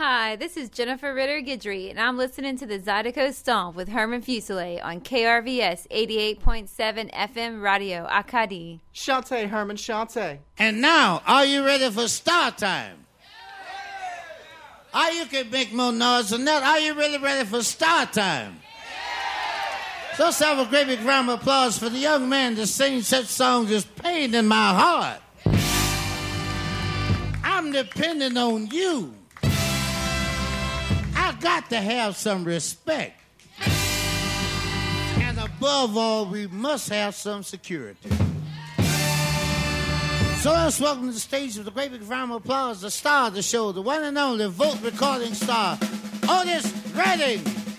Hi, this is Jennifer Ritter Guidry, and I'm listening to the Zydeco Stomp with Herman Fuselier on KRVS 88.7 FM Radio Akadi. Shante, Herman, Shante. And now, are you ready for start time? Are you can make more noise than that? Are you really ready for start time? So let's have a great big round of applause for the young man that sings such songs as Pain in My Heart. I'm depending on you. I got to have some respect. And above all, we must have some security. So let's welcome to the stage with a great big round of applause, the star of the show, the one and only Volt recording star, Otis Redding.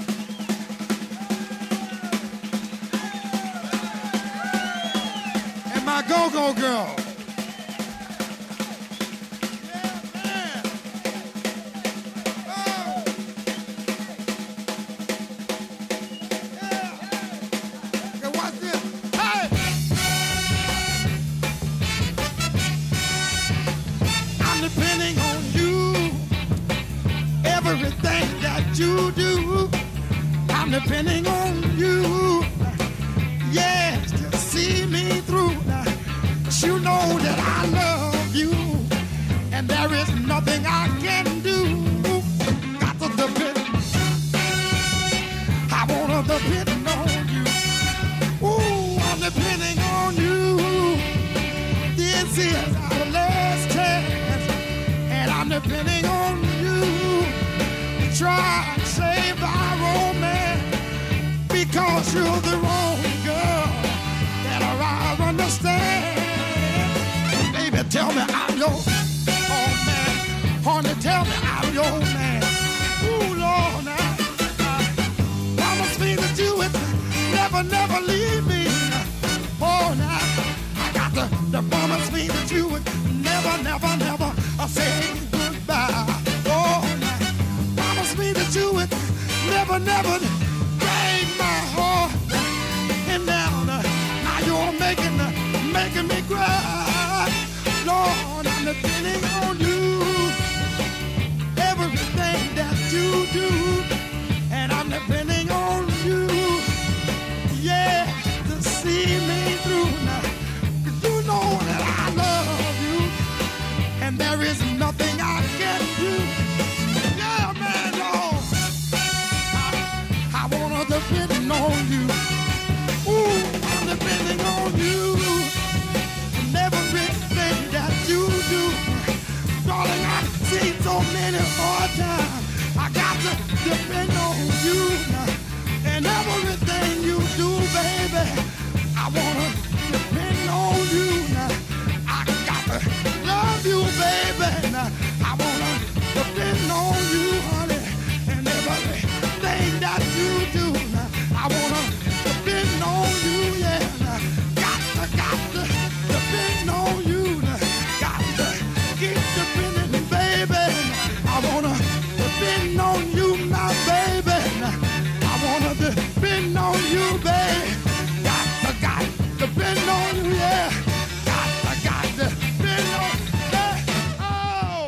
And my go-go girl. You do. I'm depending on you, yes, to see me through. Now, you know that I love you, and there is nothing I can do. Got to depend. I wanna depend on you. Ooh, I'm depending on you. This is our last chance, and I'm depending on you. Try and save our romance, because you're the only girl that I understand. Baby, tell me I'm your man. Honey, tell me I'm your man. Ooh, Lord, now, promise me that you would never leave me. Oh, now, I got to promise me that you would never say goodbye. Me that you would never break my heart. And now you're making me cry. Lord, I'm depending on you. Everything that you do, and I'm depending on you. Yeah, to see me through now. 'Cause you know that I love you, and there is nothing I can do. Depending on you. Ooh, I'm depending on you. And everything that you do. Darling, I've seen so many hard times. I got to depend on you now. And everything you do, baby, I want to depend on you now. I got to love you, baby. Now, I want to depend on you, honey. And everything that you do. I wanna depend on you, yeah. Got to depend on you. Got to keep depending, baby. I wanna depend on you, my baby. I wanna depend on you, baby. Got to depend on you, yeah. Got to depend on you. Oh,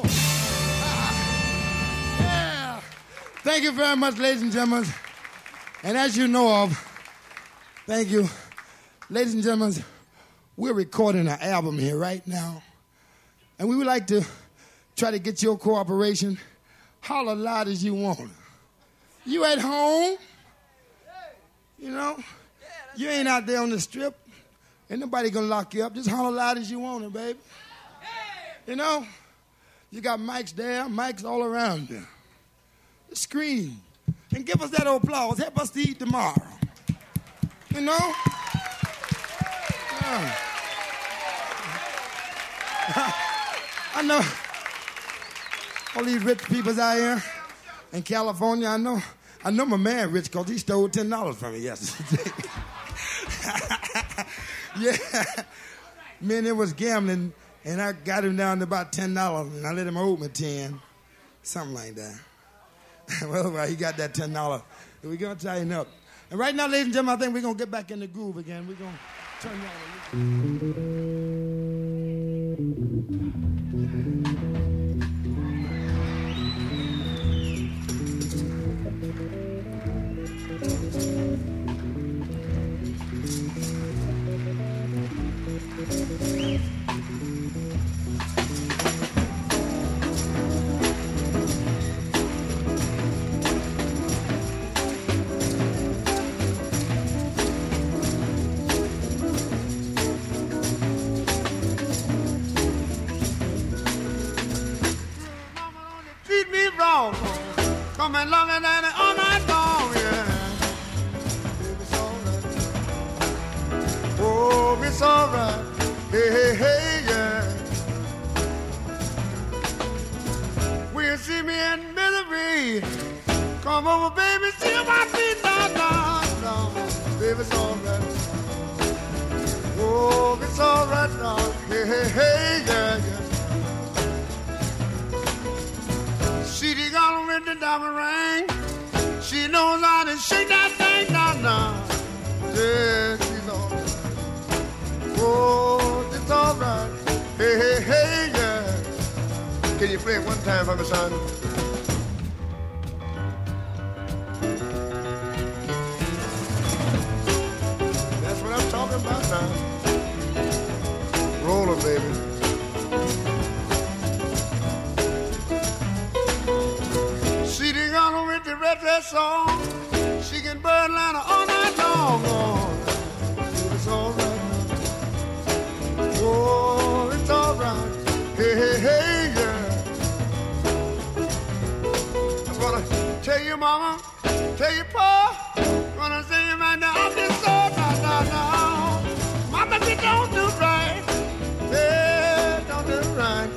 yeah. Thank you very much, ladies and gentlemen. And as you know of, thank you, ladies and gentlemen, we're recording an album here right now. And we would like to try to get your cooperation. Holler loud as you want. You at home, you know, you ain't out there on the strip. Ain't nobody gonna lock you up. Just holler loud as you want it, baby. You know, you got mics there, mics all around you. Just scream. And give us that applause. Help us to eat tomorrow. You know? Yeah. I know all these rich peoples out here in California. I know my man rich because he stole $10 from me yesterday. Yeah. Man, it was gambling, and I got him down to about $10, and I let him owe me 10. Something like that. Well, he got that $10. We're going to tighten up. And right now, ladies and gentlemen, I think we're going to get back in the groove again. We're going to turn you on. long. Coming longer than all night long, yeah. Baby, it's alright. Oh, it's alright. Hey, hey, hey, yeah. When you see me in misery, come over, baby, see my feet, no, no, no. Baby, it's alright. Oh, it's alright now. Hey, hey, hey, yeah, yeah. She got with the diamond ring. She knows how to shake that thing, no, no. Yeah, she's alright. Oh, it's alright. Hey, hey, hey, yeah. Can you play it one time for me, son? That's what I'm talking about now. Roll it, baby. She done gone with the red dress song. She can burn Atlanta all night long. Oh, it's alright. Oh, it's alright. Hey, hey, hey, yeah. I'm gonna tell you, mama, tell you, pa, gonna say you right now, I'm just so no. Mama, you don't do right. Yeah, don't do right.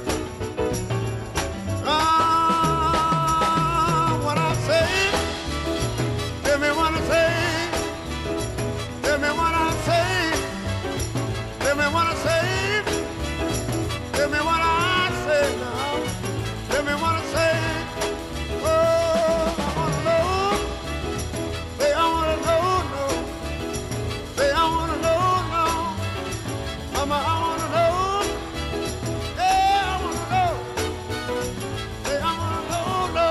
What I say, tell me what I say. Tell me what I say. Tell me what I say. Tell me what I say now. Tell me what I say. Oh, I wanna know. Say I wanna know, no. Say I wanna know, no. Mama, I wanna know. Yeah, I wanna know. Say I wanna know, no.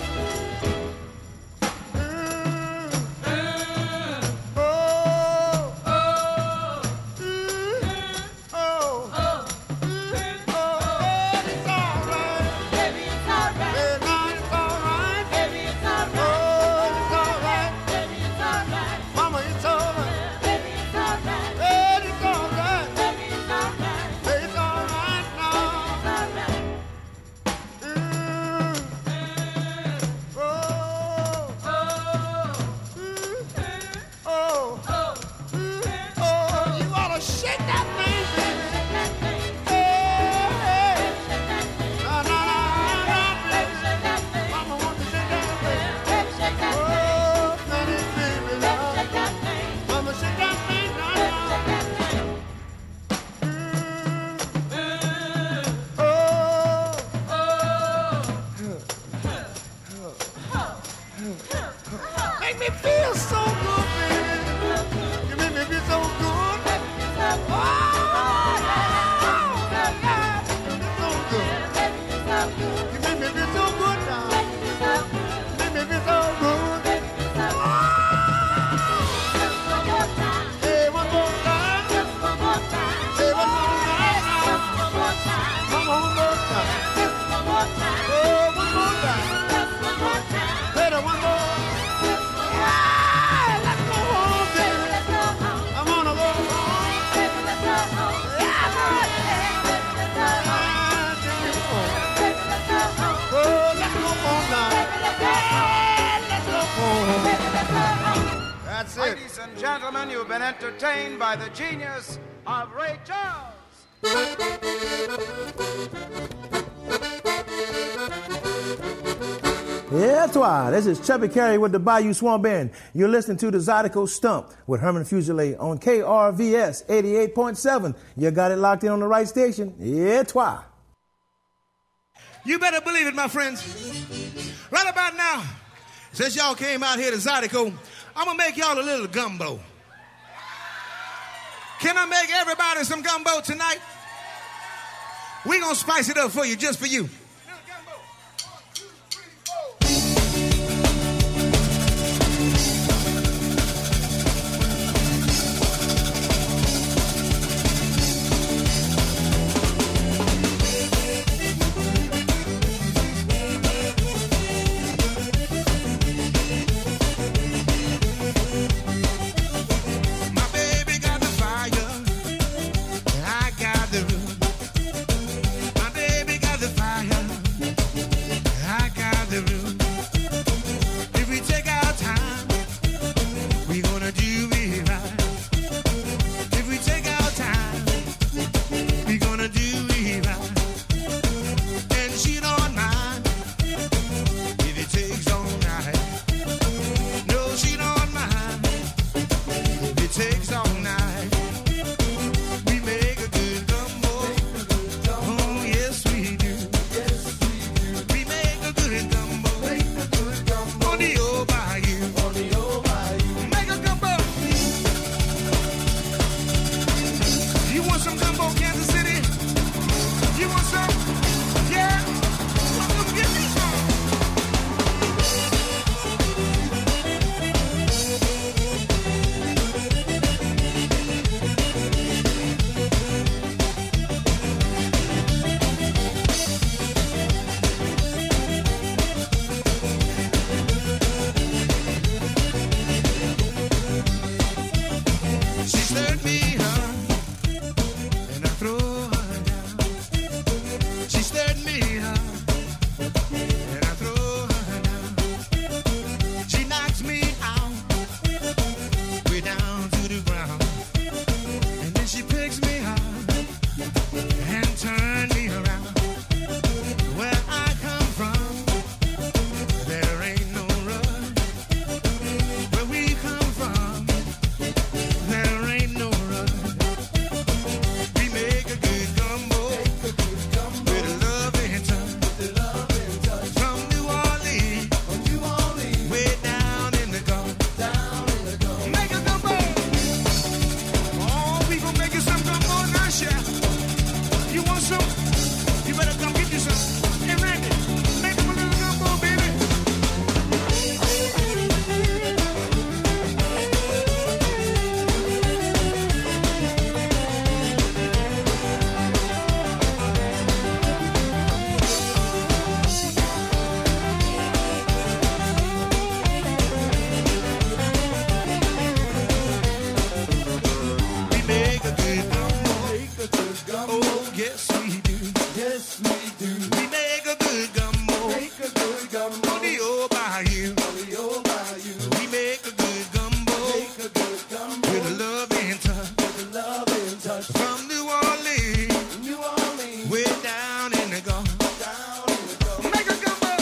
Make me feel so good, baby. You make me feel so good. Oh, so good. You make me feel so good now. You make me feel so good. Hey, one more time. Hey, one more time now. Come on, one more time. Oh, one more time. Better one more. That's it. Ladies and gentlemen, you've been entertained by the genius of Ray Charles. Yeah, toi. This is Chubby Carey with the Bayou Swamp Band. You're listening to the Zydeco Stump with Herman Fuselier on KRVS 88.7. You got it locked in on the right station. Yeah, toi. You better believe it, my friends. Right about now, since y'all came out here to Zydeco, I'm going to make y'all a little gumbo. Can I make everybody some gumbo tonight? We're going to spice it up for you, just for you. My baby got the fire. old bayou. We make a good gumbo. With a love and touch. From New Orleans. Way down in the Gulf. Make a gumbo.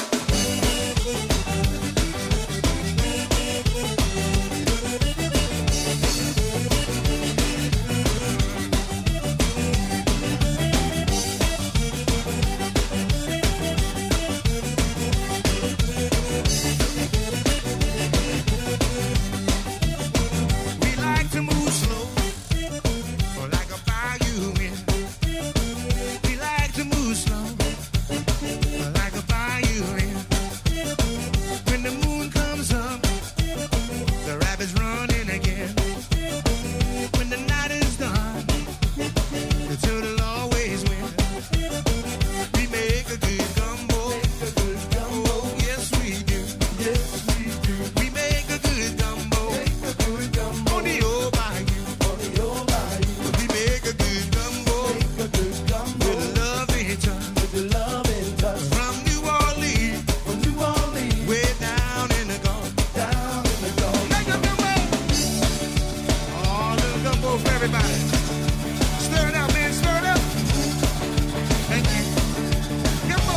We like to move slow, like a bayou wind. We like to move slow, like a bayou wind. When the moon comes up, the rabbits running again. When the night is done, the turtle always wins. We make a good gumbo. Oh, yes we do. We make a good gumbo. On the old bayou. We make a good gumbo. With a love and touch. From New Orleans. Way down in the Gulf. Make a gumbo. Oh, little gumbo for everybody. Stir it up, man. Stir it up. Thank you. Gumbo.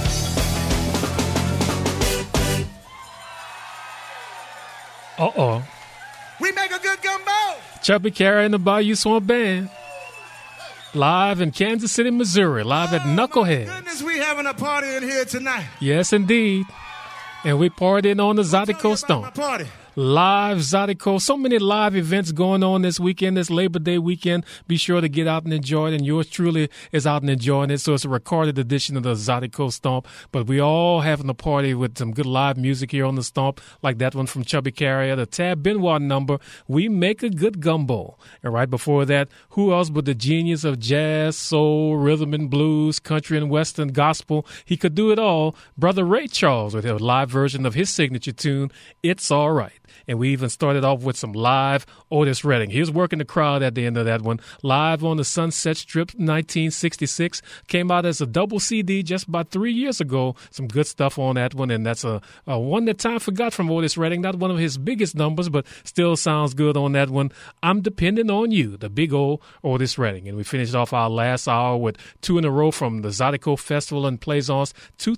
Uh-oh. We make a good gumbo. Chubby Carey and the Bayou Swamp Band. Live in Kansas City, Missouri. Live at Knucklehead. Goodness, we having a party in here tonight. Yes, indeed. And we partying on the Tell you Zydeco about my Stomp. party. Live Zydeco. So many live events going on this weekend, this Labor Day weekend. Be sure to get out and enjoy it. And yours truly is out and enjoying it. So it's a recorded edition of the Zydeco Stomp. But we all having a party with some good live music here on the Stomp, like that one from Chubby Carrier, the Tab Benoit number, We Make a Good Gumbo. And right before that, who else but the genius of jazz, soul, rhythm and blues, country and western, gospel? He could do it all. Brother Ray Charles with a live version of his signature tune, It's All Right. And we even started off with some live Otis Redding. He was working the crowd at the end of that one. Live on the Sunset Strip, 1966. Came out as a double CD just about 3 years ago. Some good stuff on that one. And that's a one that time forgot from Otis Redding. Not one of his biggest numbers, but still sounds good on that one. I'm Depending on You, the big old Otis Redding. And we finished off our last hour with two in a row from the Zydeco Festival in Plaisance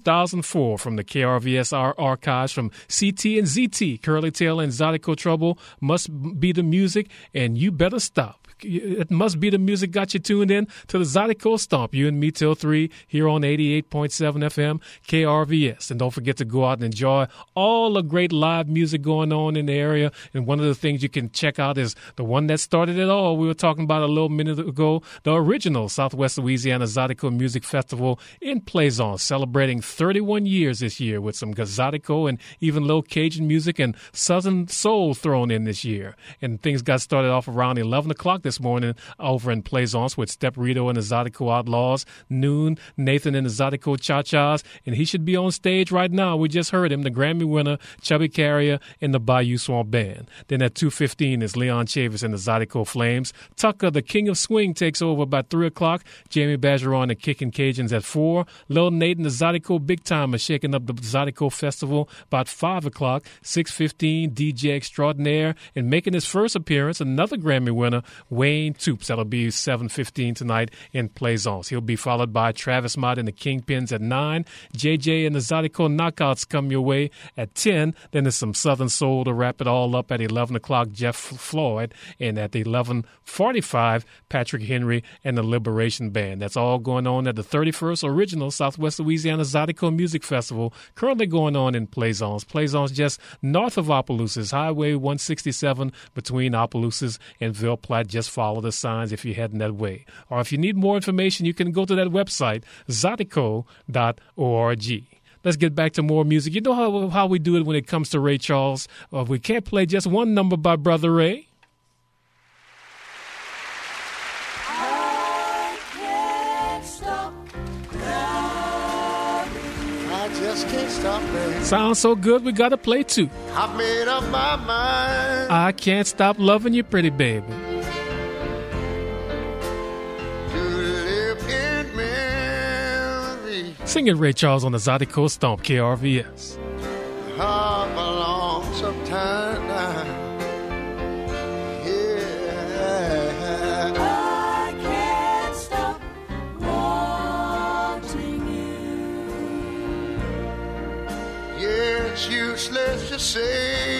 2004 from the KRVS archives from CT and ZT, Curly Tail and Zydeco Trouble, Must Be the Music, and You Better Stop. It Must Be the Music got you tuned in to the Zydeco Stomp. You and me till 3 here on 88.7 FM KRVS. And don't forget to go out and enjoy all the great live music going on in the area. And one of the things you can check out is the one that started it all. We were talking about a little minute ago, the original Southwest Louisiana Zydeco Music Festival in Plaisance, celebrating 31 years this year with some Zydeco and even little Cajun music and Southern soul thrown in this year. And things got started off around 11 o'clock this morning over in Plaisance with Step Rito and the Zydeco Outlaws. Noon, Nathan and the Zydeco Cha-Chas. And he should be on stage right now. We just heard him, the Grammy winner, Chubby Carrier, and the Bayou Swamp Band. Then at 2:15 is Leon Chavis and the Zydeco Flames. Tucker, the King of Swing, takes over about 3 o'clock. Jamie Bergeron and Kickin' Cajuns at 4. Lil Nate and the Zydeco Big Time are shaking up the Zydeco Festival about 5 o'clock. 6:15, DJ Extraordinaire. And making his first appearance, another Grammy winner, Wayne Toops. That'll be 7:15 tonight in Plaisance. He'll be followed by Travis Mott and the Kingpins at 9. JJ and the Zydeco Knockouts come your way at 10. Then there's some Southern Soul to wrap it all up at 11 o'clock, Jeff Floyd. And at 11:45, Patrick Henry and the Liberation Band. That's all going on at the 31st Original Southwest Louisiana Zydeco Music Festival, currently going on in Plaisance. Plaisance just north of Opelousas, Highway 167 between Opelousas and Ville Platte. Just follow the signs if you're heading that way. Or if you need more information, you can go to that website, zydeco.org. Let's get back to more music. You know how we do it when it comes to Ray Charles. We can't play just one number by Brother Ray. Just can't stop, baby. Sounds so good, we gotta play two. I've made up my mind. I can't stop loving you, pretty baby. To live in memory. Singing Ray Charles on the Zydeco Stomp, KRVS. hop along sometime now. Yeah. I can't stop wanting you. Yeah, it's useless to say.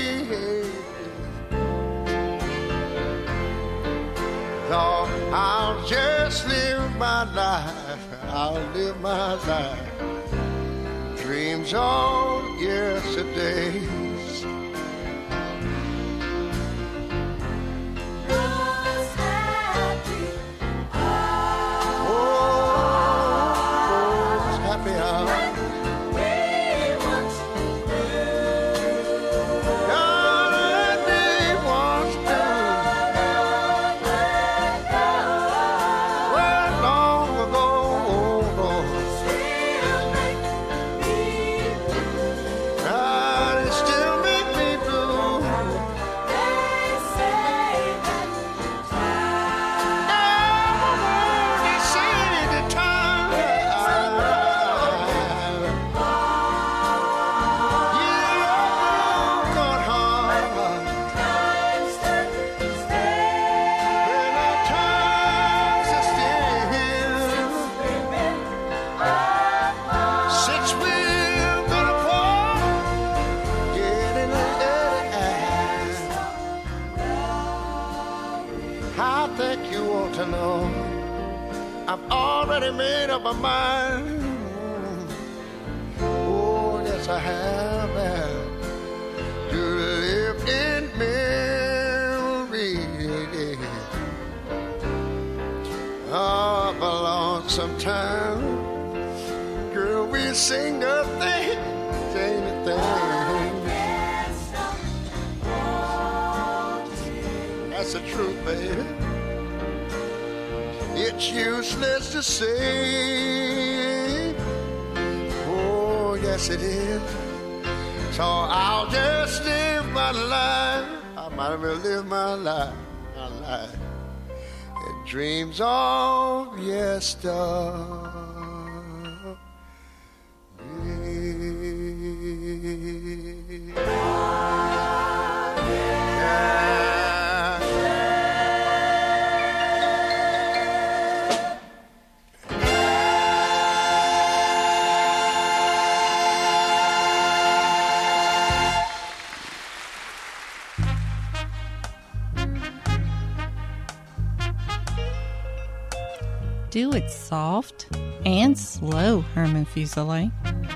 Thought I'll just live my life. I'll live my life. Dreams of yesterdays. Was happy. Oh, those happy hours. We once God, and me once knew. Well, long ago, oh Lord. God, it still make me blue. They say the time. Yeah, broken heart. When our times are still. Since we've been apart, getting late. I think you ought to know I've already made up my mind. Oh, yes, I have. To live in memory. Up along sometime. Girl, we sing nothing, sing nothing. That's the truth, baby. It's useless to say. Oh, yes, it is. So I'll just live my life. I might as well live my life. My life. And dreams of yesterday. Do it soft and slow, Herman Fuselier.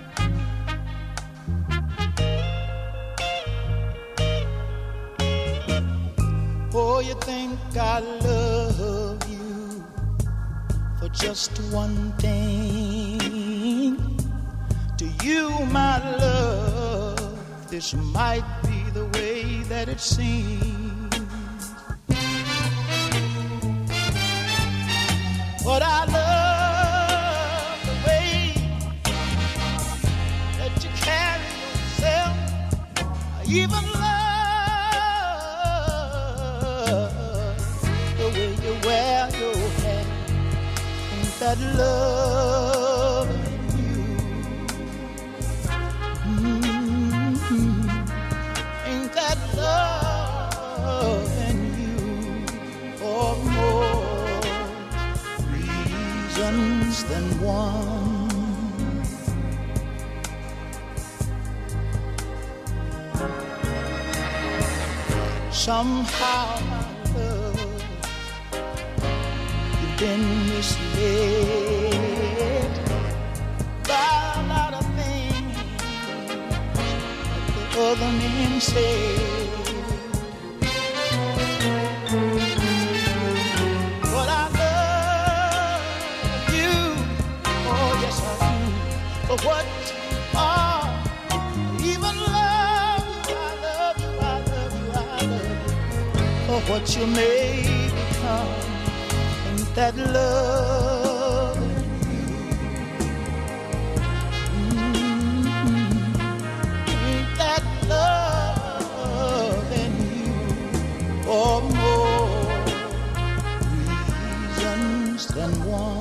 Oh, you think I love you for just one thing? To you, my love, this might be the way that it seems. But I love the way that you carry yourself. I even love the way you wear your hair. Ain't that love in you? Ain't that love in you? Or more reasons than one. Somehow, my love, you've been misled by a lot of things that the other men said. But I love you, oh yes I do, for what you are. Even love you, I love you, I love you, I love you, for what you may become. Ain't that love in you? Ain't that love in you? Or more reasons than one.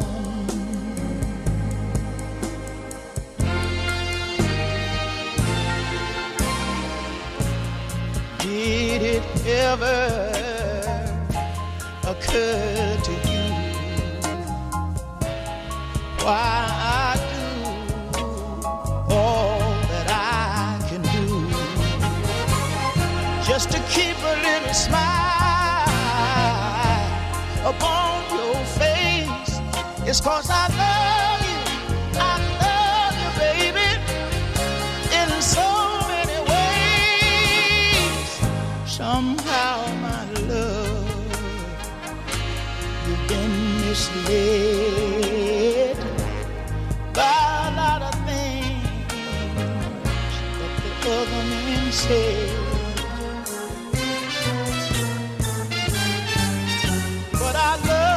it ever occurred to you why I do all that I can do just to keep a little smile upon your face? It's 'cause I love you, baby, in so many ways. Somehow, my love, you've been misled by a lot of things that the other men said. But I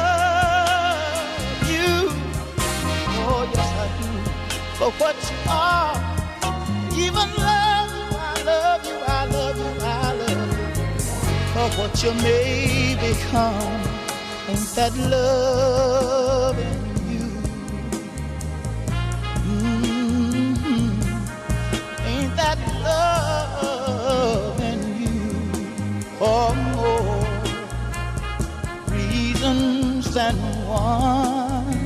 love you, oh yes I do, for what you are. Even love you, I love you, I love you, I love you, for what you may become. Ain't that love in you? Ain't that love in you? For more reasons than one.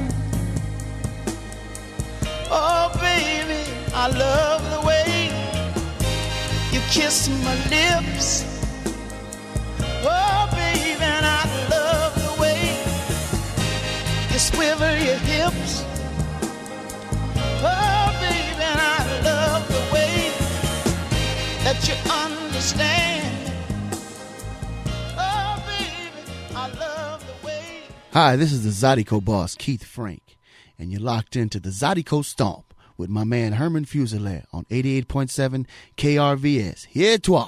Oh baby, I love the way you kiss my lips. Oh baby, and I love the way you swivel your hips. Oh baby, and I love the way that you understand. Oh baby, I love the way. Hi, this is the Zydeco boss, Keith Frank, and you're locked into the Zydeco Stomp with my man Herman Fuselier on 88.7 KRVS. Here toi.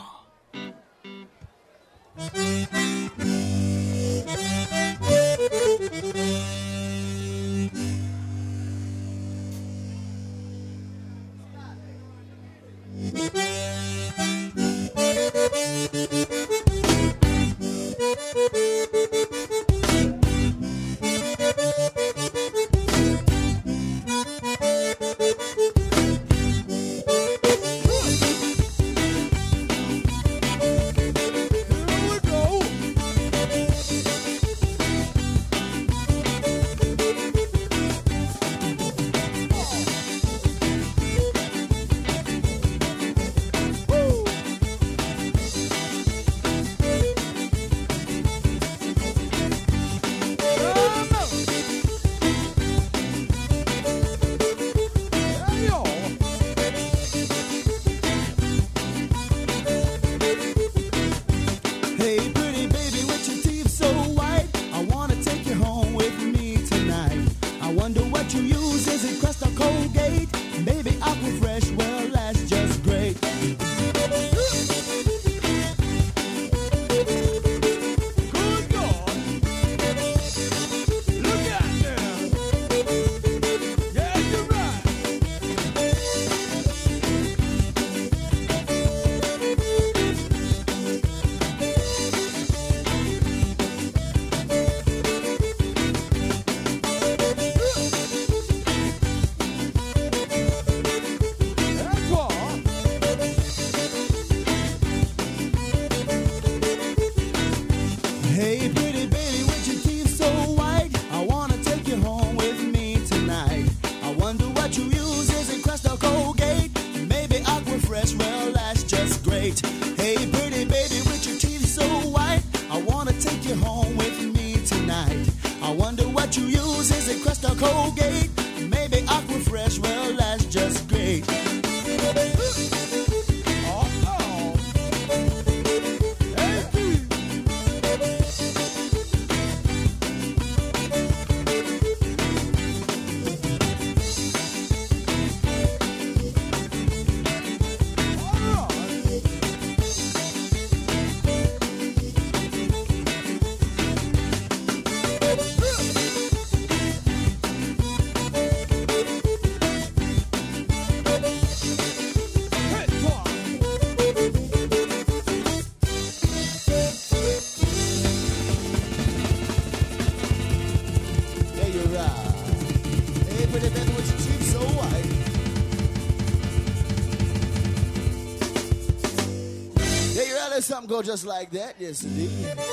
let something go just like that. Yes, indeed.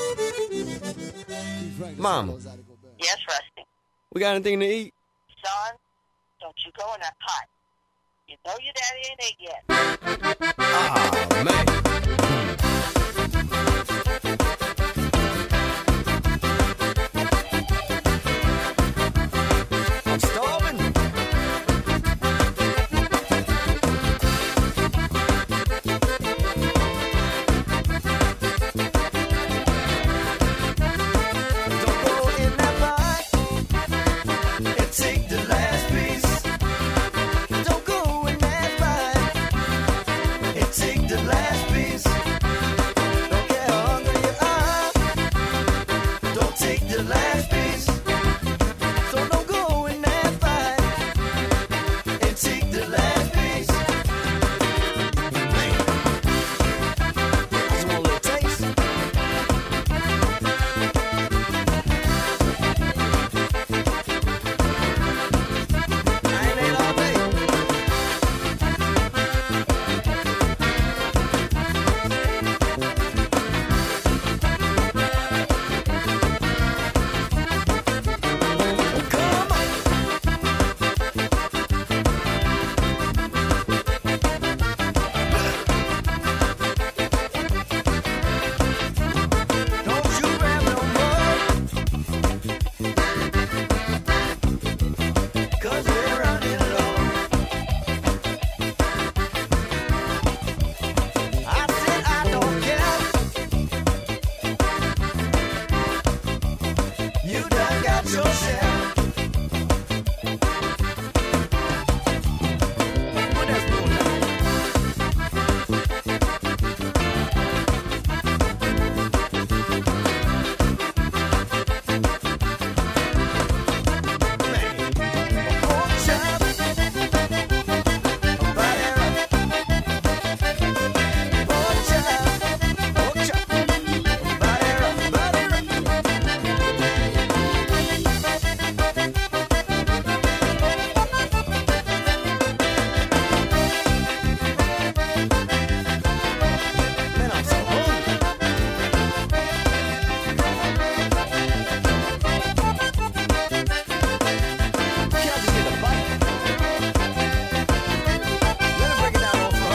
Mama. Yes, Rusty. We got anything to eat? Son, don't you go in that pot. You know your daddy ain't ate yet. Oh, man. I'm starving. Don't go in that pot and take the last piece. Don't go in that pot and take the last piece. Don't care how hungry you are. Don't take the last piece. So don't go in that pot and take the last piece. Man, I just want a little taste. I ain't ate all day. Come on. Don't you grab no more, 'cause we're running low. I said I don't care. You done got your share. Put that spoon down. Pork chop, butter up. Pork chop, butter up, butter up. Man, I'm so hungry. Can I just get a bite? Let me break it down for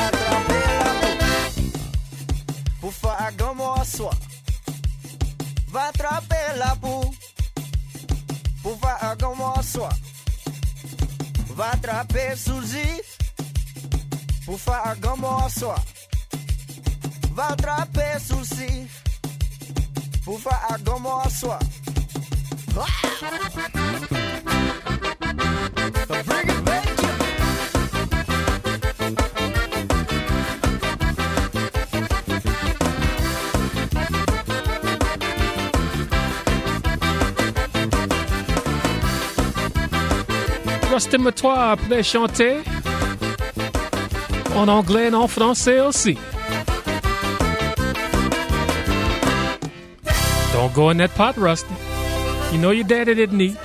Pour faire comme moi soir. Va attraper la poule. Pour faire comme moi soir. Va attraper Suzy. Pour faire comme moi soir. Va attraper Suzy. Pour faire comme moi soir. Bring it back. Rusty Matois appelait chanter en anglais et en français aussi. Don't go in that pot, Rusty. You know your daddy didn't eat.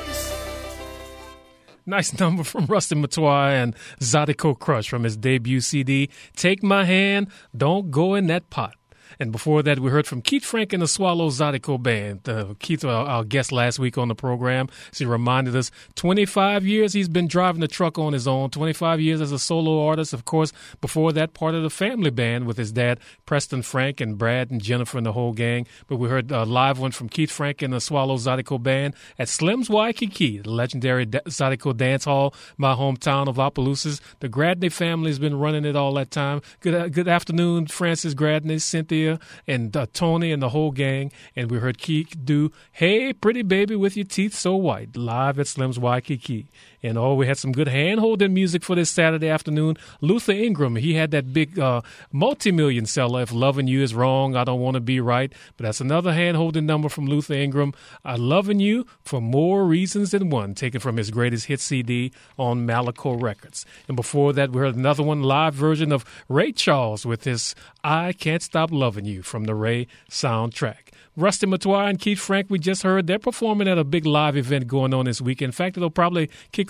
Nice number from Rusty Matois and Zydeco Crush from his debut CD, Take My Hand, Don't Go in That Pot. And before that, we heard from Keith Frank and the Swallow Zydeco Band. Keith, our guest last week on the program, he reminded us 25 years he's been driving the truck on his own, 25 years as a solo artist. Of course, before that, part of the family band with his dad, Preston Frank, and Brad and Jennifer and the whole gang. But we heard a live one from Keith Frank and the Swallow Zydeco Band at Slim's Waikiki, the legendary Zydeco Dance Hall, my hometown of Opelousas. The Gradney family has been running it all that time. Good afternoon, Francis Gradney, Cynthia, and Tony and the whole gang. And we heard Keith do Hey Pretty Baby with Your Teeth So White live at Slim's Waikiki. And we had some good hand-holding music for this Saturday afternoon. Luther Ingram, he had that big multi-million seller, If Loving You Is Wrong, I Don't Want to Be Right. But that's another hand-holding number from Luther Ingram, Loving You for More Reasons Than One, taken from his greatest hit CD on Malaco Records. And before that, we heard another one, live version of Ray Charles with his I Can't Stop Loving You from the Ray soundtrack. Rusty Matois and Keith Frank, we just heard, they're performing at a big live event going on this weekend. In fact, it'll probably kick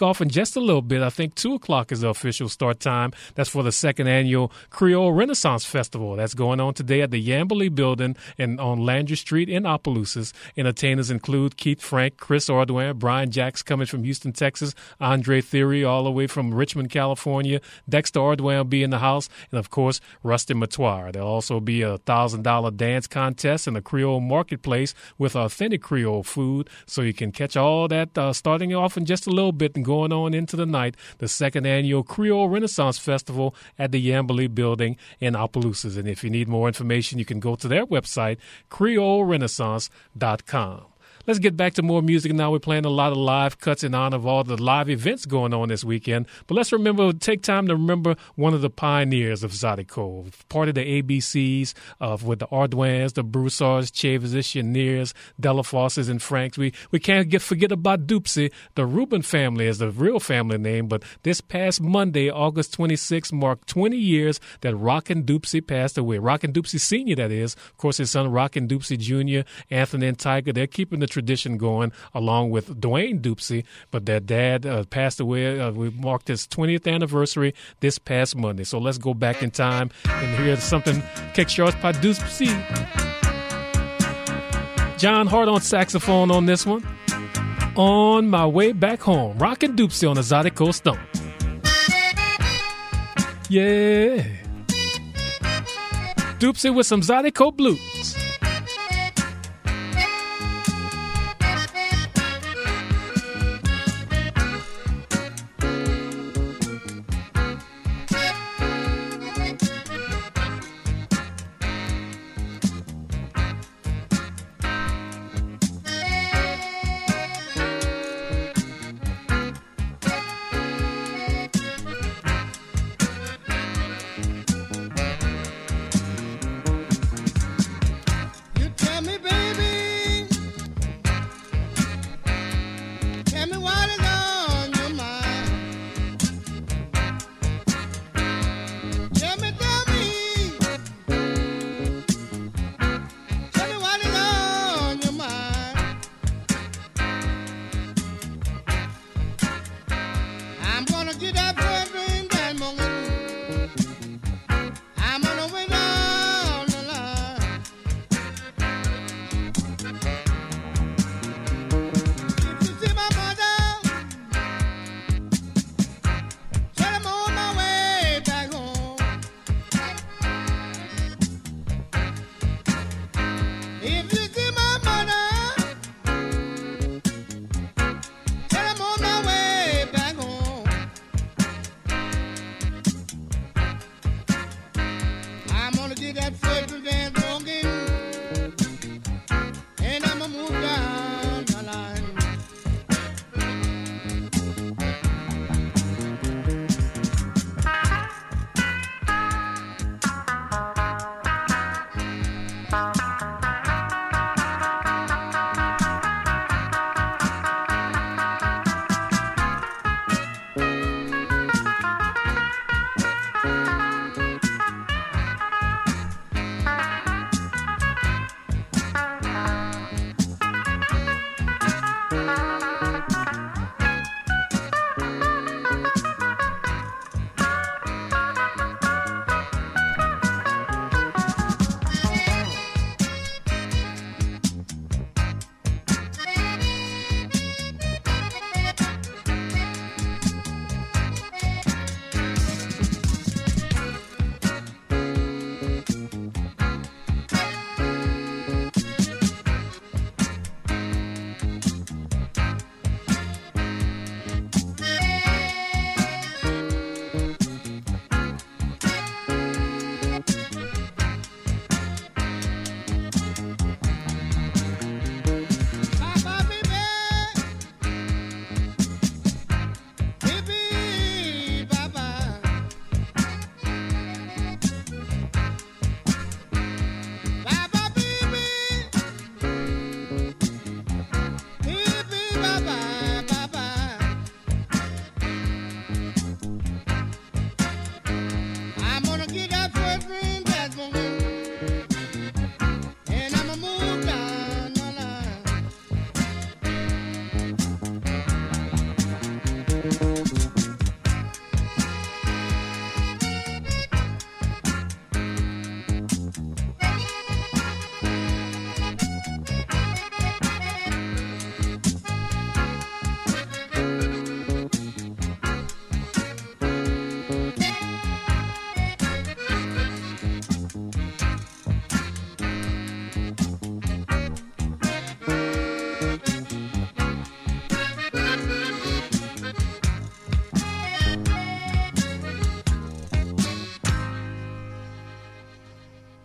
off in just a little bit. I think 2 o'clock is the official start time. That's for the second annual Creole Renaissance Festival. That's going on today at the Yamberley Building on Landry Street in Opelousas. Entertainers include Keith Frank, Chris Ordwin, Brian Jacks coming from Houston, Texas, Andre Theory all the way from Richmond, California, Dexter Ordwin will be in the house, and of course, Rusty Matoir. There'll also be a $1,000 dance contest and a Creole marketplace with authentic Creole food, so you can catch all that starting off in just a little bit and going on into the night. The second annual Creole Renaissance Festival at the Yamberley Building in Opelousas. And if you need more information, you can go to their website, creolerenaissance.com. Let's get back to more music now. We're playing a lot of live cuts in honor of all the live events going on this weekend. But let's take time to remember one of the pioneers of Zydeco, part of the ABCs with the Ordwins, the Broussards, Chavers, Cheniers, Delafosses, and Franks. We can't forget about Doopsie. The Rubin family is the real family name, but this past Monday, August 26th, marked 20 years that Rockin' Doopsie passed away. Rockin' Doopsie Sr., that is. Of course, his son, Rockin' Doopsie Jr., Anthony and Tiger, they're keeping the tradition going along with Dwayne Doopsie, but their dad passed away. We marked his 20th anniversary this past Monday. So let's go back in time and hear something quelque chose par Doopsie. John Hart on saxophone on this one. On My Way Back Home. Rockin' Doopsie on the Zydeco Stomp. Yeah. Doopsie with some Zydeco blues.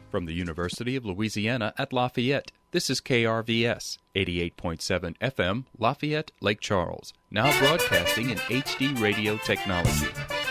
From the University of Louisiana at Lafayette, this is KRVS, 88.7 FM, Lafayette, Lake Charles, now broadcasting in HD radio technology.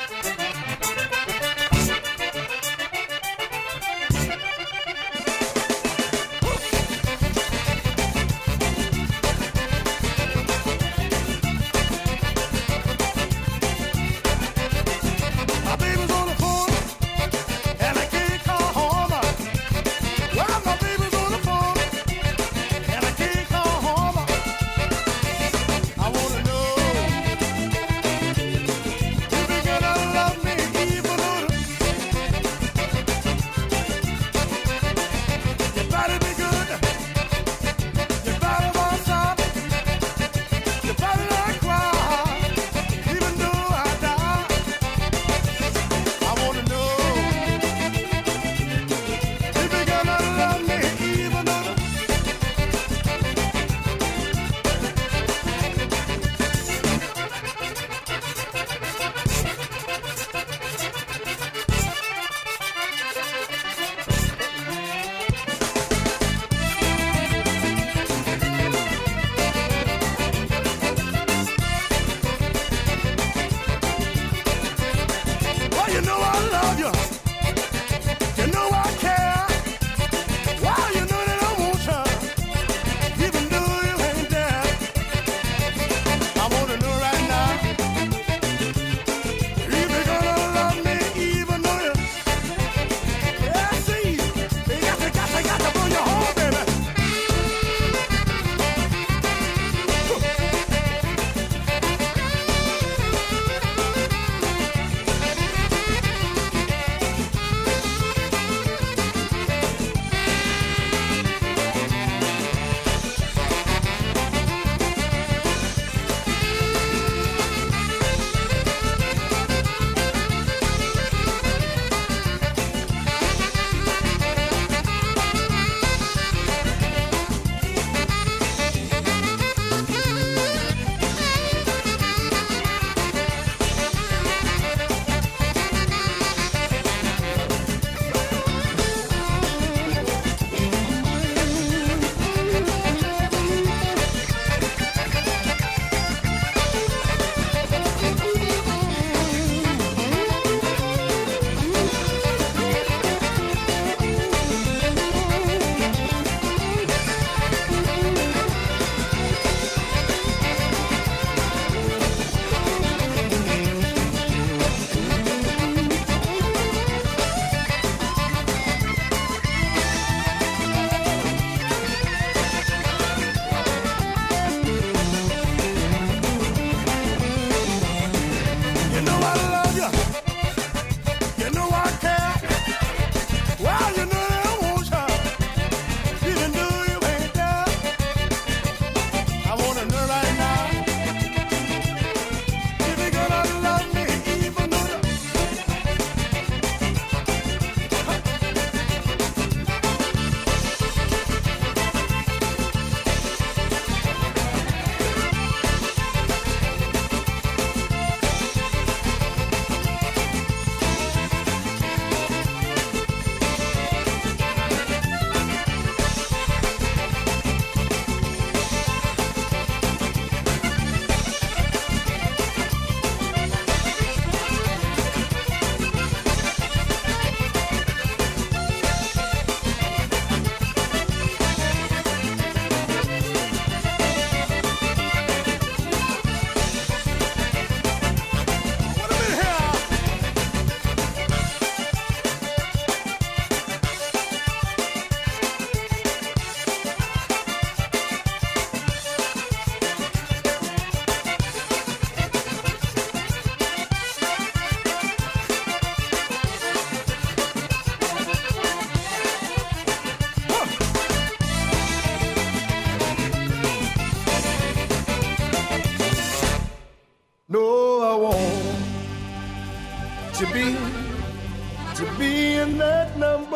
to be in that number.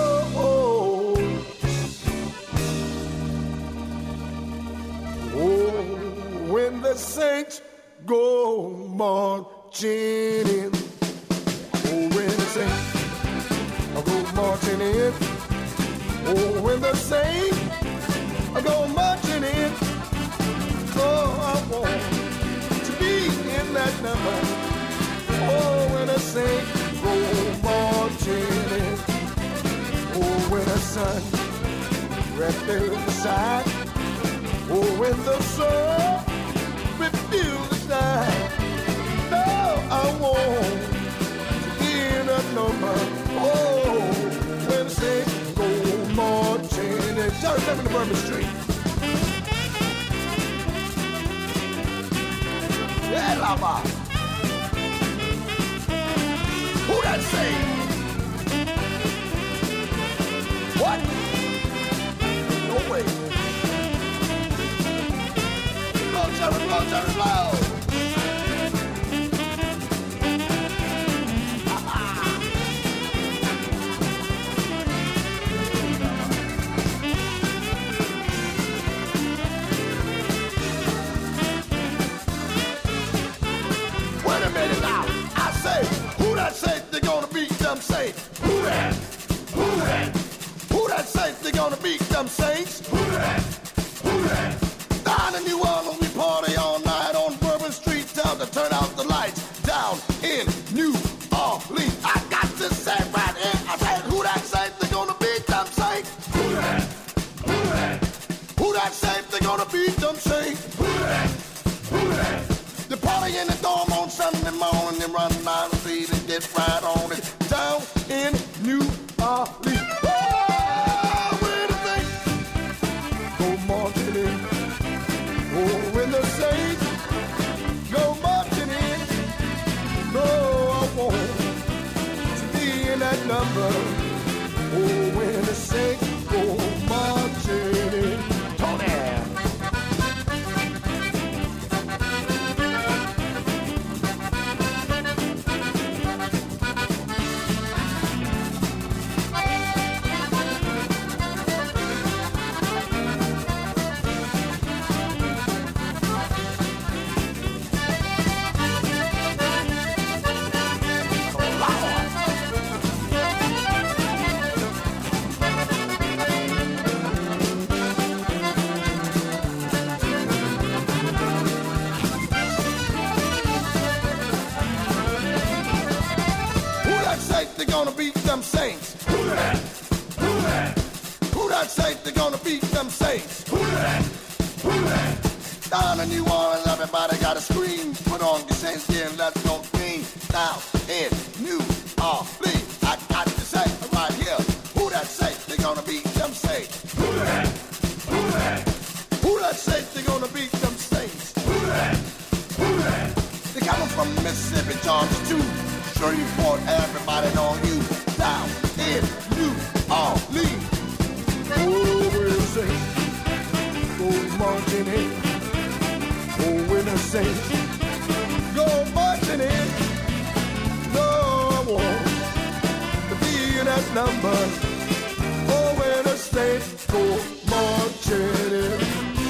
Oh, when the saints go marching in. Oh, when the saints go marching in. Oh, when the saints go marching in, oh, I want to be in that number. Oh, when the saints go marching in, oh, when the sun refills the side, oh, when the sun refills the side. No, I want to be in a number. Oh, when the saints go marching in. Tell them to Bourbon Street. Yeah, lava. Who that say? What? No way. Blow, Jerry, blow, Jerry, blow. Wait a minute now. I say, who that say they're gonna beat them saints? Who that? Who that? Who that say they're gonna beat them saints? Who that? Who that? Down in New Orleans, we party all night on Bourbon Street. Tell to turn out the lights down in New Orleans. I got to say right here, I said, who that say they're gonna beat them saints? Who that? Who that? Who that say they're gonna beat them saints? Who that? Who that? The party in the dorm on Sunday morning and run down the street and get right on it. Down in New Orleans. Oh, when the saints go marching in. Oh, when the saints go marching in. No, I want to be in that number. Oh, when the saints go marching in. Tony! They're gonna beat them saints. Who that? Who that? Who that say they're gonna beat them saints? Who that? Who that? Down in New Orleans, everybody gotta scream. Put on your saints gear and let's go clean. Down in New Orleans, I got to say right here. Who that say they're gonna beat them saints? Who that? Who that? Who that say they're gonna beat them saints? Who that? Who that? They coming from Mississippi, Georgia too. Shreveport, everybody know you. Down in New Orleans. Oh, we'll say, go marching in. Oh, when the saints go marching in. No, I want to be in that number. Oh, when the saints go marching in.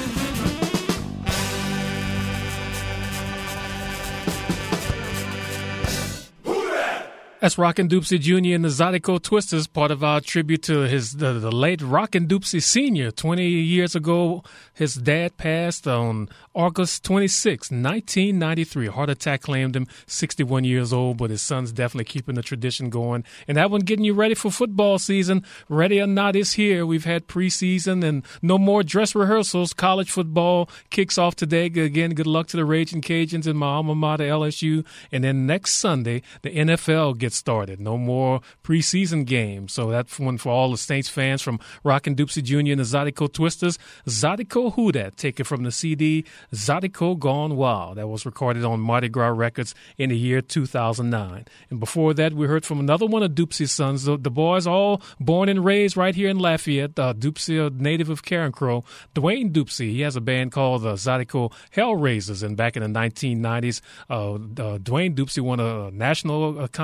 That's Rockin' Doopsie Jr. and the Zydeco Twisters, part of our tribute to the late Rockin' Doopsie Sr. 20 years ago, his dad passed on August 26, 1993. A heart attack claimed him, 61 years old, but his son's definitely keeping the tradition going. And that one getting you ready for football season. Ready or not is here. We've had preseason and no more dress rehearsals. College football kicks off today. Again, good luck to the Raging Cajuns and my alma mater, LSU. And then next Sunday, the NFL gets started. No more preseason games. So that's one for all the Saints fans from Rockin' Doopsie Jr. and the Zydeco Twisters. Zydeco Who Dat, taken from the CD Zydeco Gone Wild. That was recorded on Mardi Gras Records in the year 2009. And before that, we heard from another one of Doopsie's sons. The boys all born and raised right here in Lafayette. Doopsie, a native of Carencro. Dwayne Doopsie, he has a band called the Zydeco Hellraisers. And back in the 1990s, Dwayne Doopsie won a national contest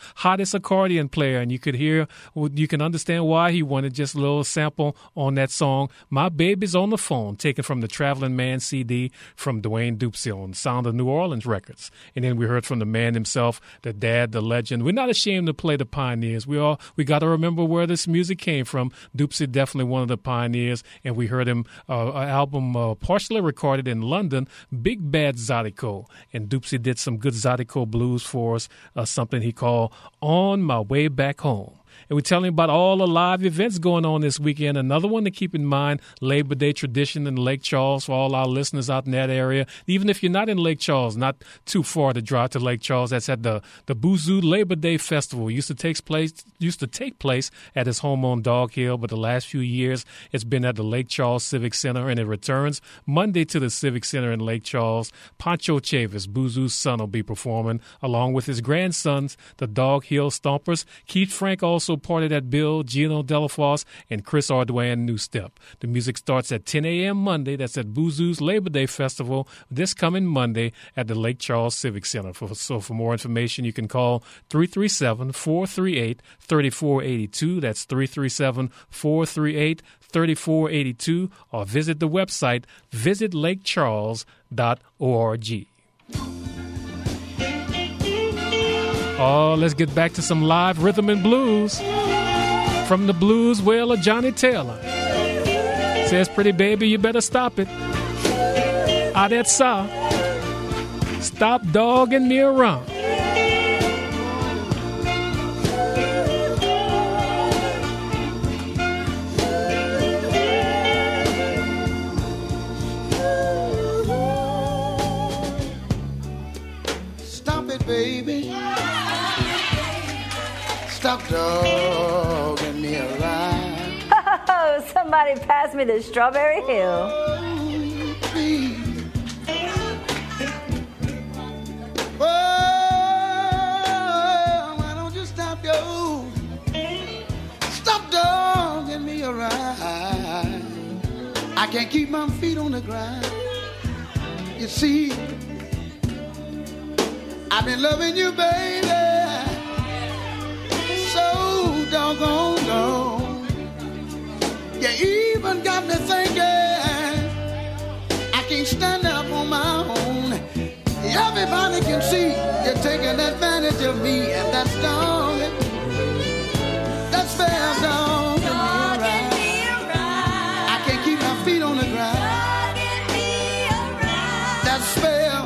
hottest accordion player, and you can understand why he wanted just a little sample on that song, My Baby's on the Phone, taken from the Traveling Man CD from Dwayne Dupsey on Sound of New Orleans Records. And then we heard from the man himself, the dad, the legend. We're not ashamed to play the pioneers. We got to remember where this music came from. Dupsey definitely one of the pioneers, and we heard him an album partially recorded in London, Big Bad Zydeco. And Dupsey did some good Zydeco blues for us, something he called On My Way Back Home. And we're telling you about all the live events going on this weekend. Another one to keep in mind, Labor Day tradition in Lake Charles for all our listeners out in that area. Even if you're not in Lake Charles, not too far to drive to Lake Charles, that's at the Boozoo Labor Day Festival. It used to take place at his home on Dog Hill, but the last few years it's been at the Lake Charles Civic Center, and it returns Monday to the Civic Center in Lake Charles. Pancho Chavis, Boozoo's son, will be performing along with his grandsons, the Dog Hill Stompers. Keith Frank also part of that bill, Gino Delafosse, and Chris Ardwan New Step. The music starts at 10 a.m. Monday. That's at Boozoo's Labor Day Festival this coming Monday at the Lake Charles Civic Center. So for more information, you can call 337-438-3482. That's 337-438-3482, or visit the website visitlakecharles.org. Oh, let's get back to some live rhythm and blues from the blues whaler Johnny Taylor. Says, pretty baby, you better stop it. Ah, that's so. Stop dogging me around. Stop it, baby. Stop dogging me around. Oh, somebody pass me the Strawberry Hill. Oh, why don't you stop dogging me around? I can't keep my feet on the ground. You see, I've been loving you, baby, so doggone long. You even got me thinking I can't stand up on my own. Everybody can see you're taking advantage of me, and that's dog. That's fair, dog. I can't keep my feet on the ground. That's fair.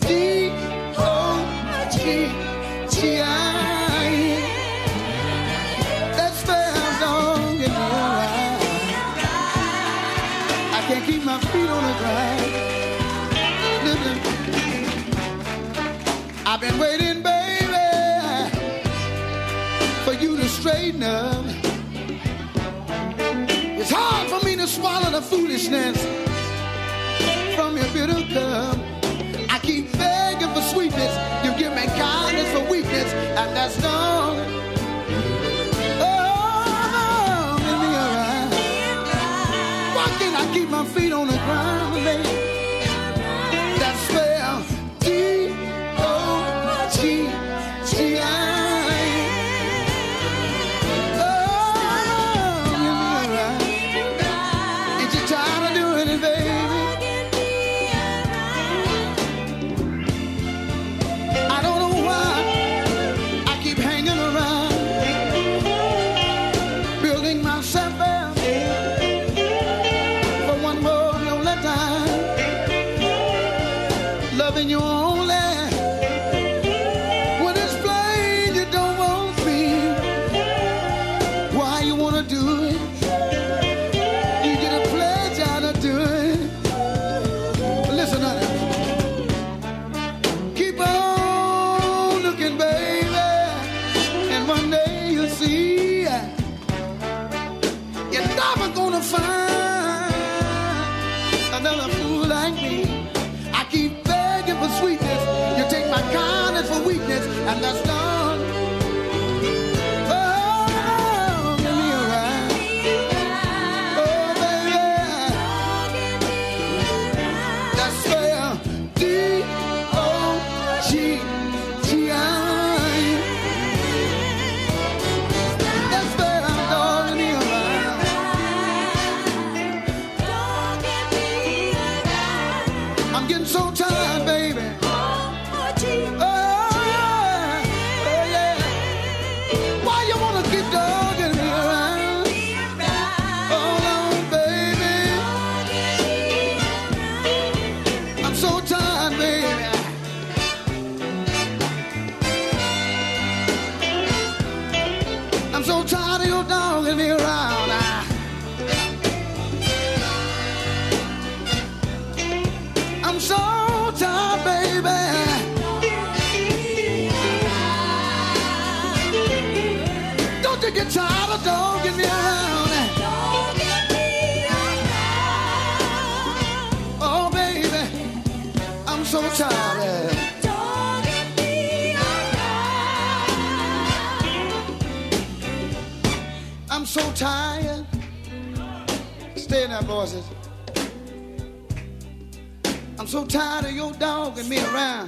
D-O-G-G-I. That's fair, dog. Get me around. I can't keep my feet on the ground. Listen. I've been waiting, baby, for you to straighten up. It's hard for me to swallow the foolishness from your bitter cup. I keep begging for sweetness. You give me kindness for weakness, and that's done. Oh, give me a ride. Why can't I keep my feet on the ground, baby? That's fair. D-O-G-G-I. Hanging dogging me around. Oh, baby, I'm so tired. I'm so tired. Stay in there, voices. I'm so tired of your dogging me around.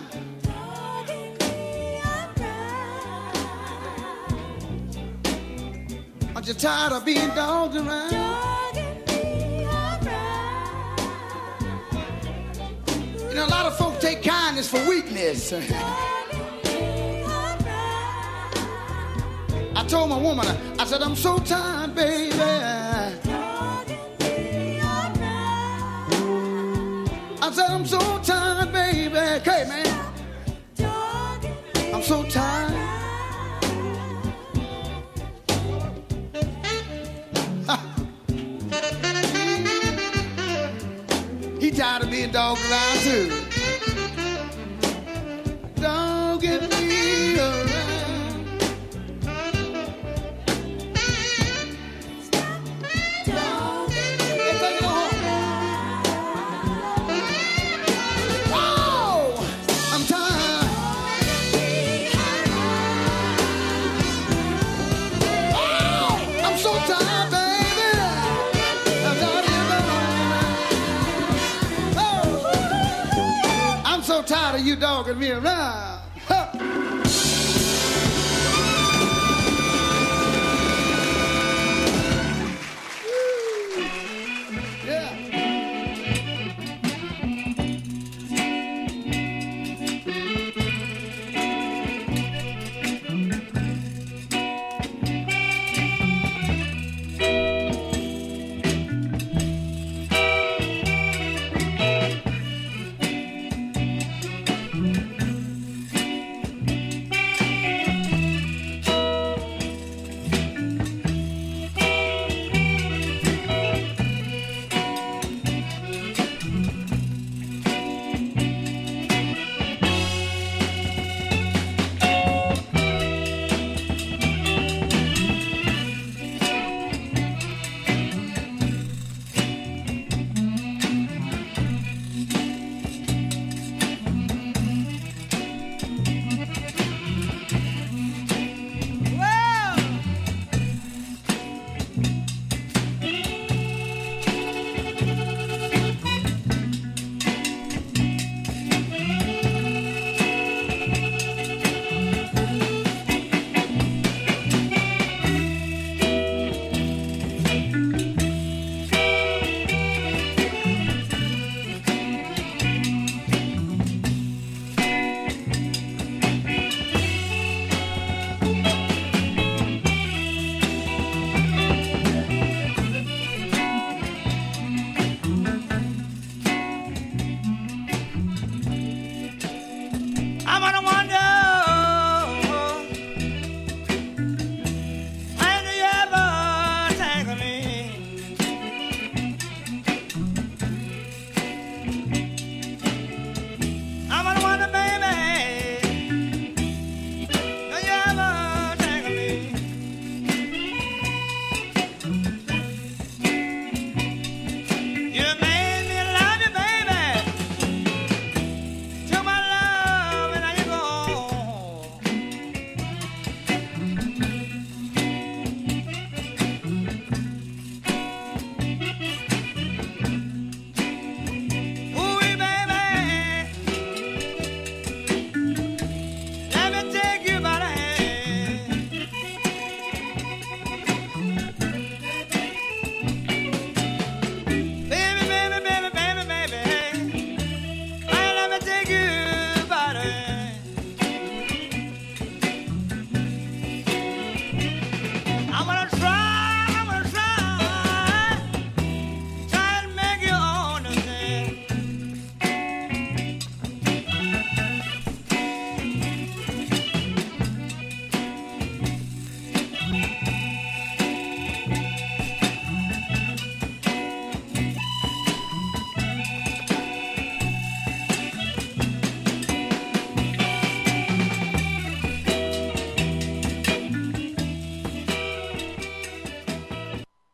Aren't you tired of being dogged around? You know, a lot of folks take kindness for weakness. I told my woman, I said, I'm so tired, baby. I said, I'm so tired, baby. Okay, man. I'm so tired. He tired of being dogged around, too. Dogging me around. Tired of you dogging me around.